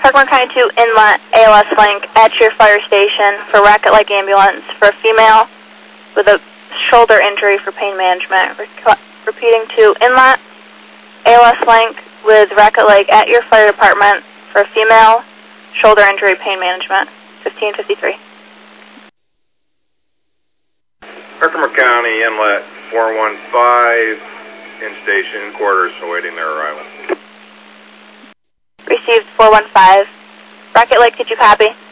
Parkmore County 2 Inlet, ALS link at your fire station for Rocket Lake Ambulance for a female with a shoulder injury for pain management. Repeating to Inlet, ALS link with Rocket Lake at your fire department for a female shoulder injury pain management. 1553. Herkimer County Inlet 415 in station quarters awaiting their arrival. Received 415. Rocket Lake, did you copy?